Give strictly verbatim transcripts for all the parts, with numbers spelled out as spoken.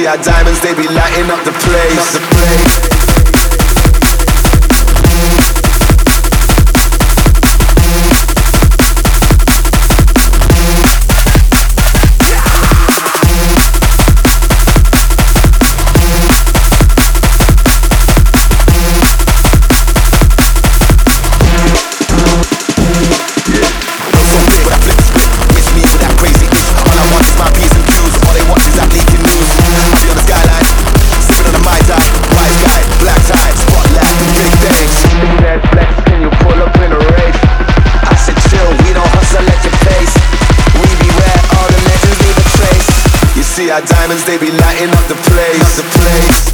see our diamonds, they be lighting up the place. Up the place. See our diamonds, they be lighting up the place. The place.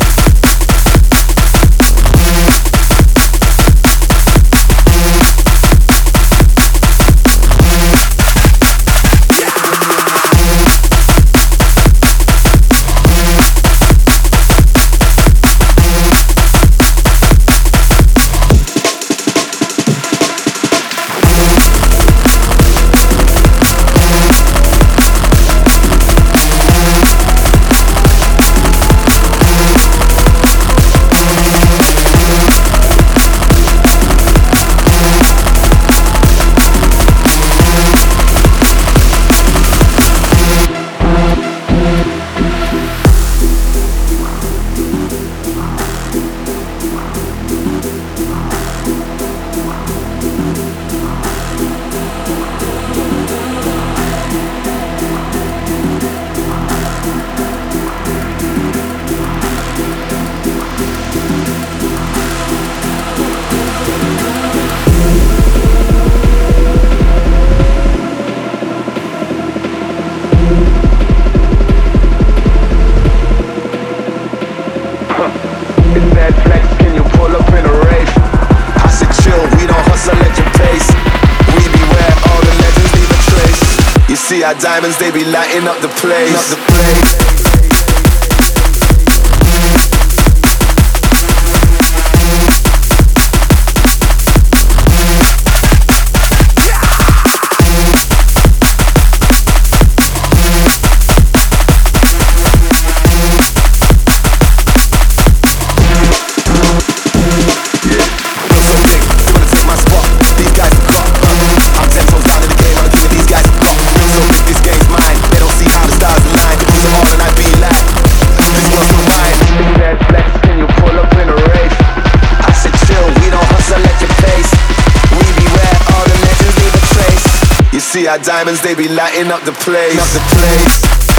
It's that flex, can you pull up in a race? I said chill, we don't hustle at your pace. We beware, all the legends leave a trace. You see our diamonds, they be lighting up the place. Up the place. See our diamonds, they be lighting up the place. Up the place.